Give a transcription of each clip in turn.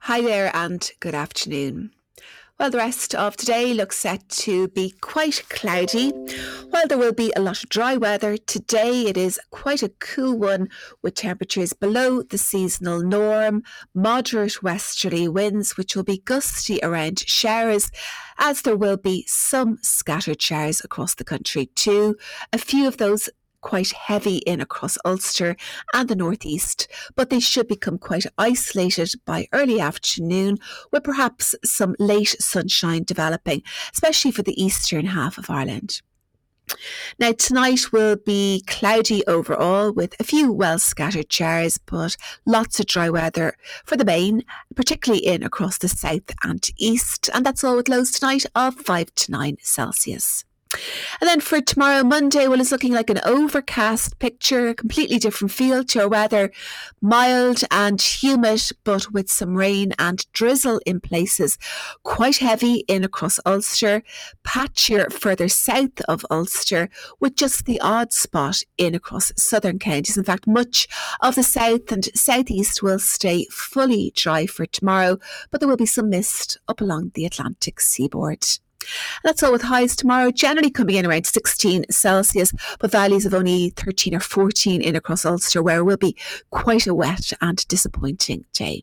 Hi there and good afternoon. Well, the rest of today looks set to be quite cloudy. While there will be a lot of dry weather, today it is quite a cool one with temperatures below the seasonal norm, moderate westerly winds which will be gusty around showers, as there will be some scattered showers across the country too. A few of those quite heavy in across Ulster and the northeast, but they should become quite isolated by early afternoon, with perhaps some late sunshine developing, especially for the eastern half of Ireland. Now, tonight will be cloudy overall with a few well scattered showers, but lots of dry weather for the main, particularly in across the south and east. And that's all with lows tonight of 5 to 9 Celsius. And then for tomorrow, Monday, well, it's looking like an overcast picture, a completely different feel to our weather. Mild and humid, but with some rain and drizzle in places. Quite heavy in across Ulster, patchier further south of Ulster, with just the odd spot in across southern counties. In fact, much of the south and southeast will stay fully dry for tomorrow, but there will be some mist up along the Atlantic seaboard. That's all with highs tomorrow, generally coming in around 16 Celsius, but valleys of only 13 or 14 in across Ulster, where it will be quite a wet and disappointing day.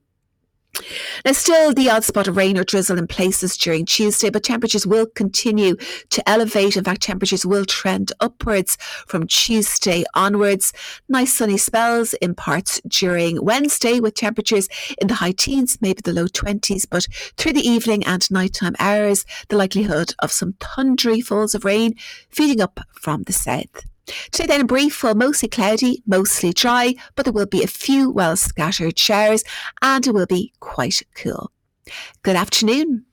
Now, still the odd spot of rain or drizzle in places during Tuesday, but temperatures will continue to elevate. In fact, temperatures will trend upwards from Tuesday onwards. Nice sunny spells in parts during Wednesday, with temperatures in the high teens, maybe the low 20s, but through the evening and nighttime hours, the likelihood of some thundery falls of rain feeding up from the south. Today then in brief, well, mostly cloudy, mostly dry, but there will be a few well scattered showers and it will be quite cool. Good afternoon.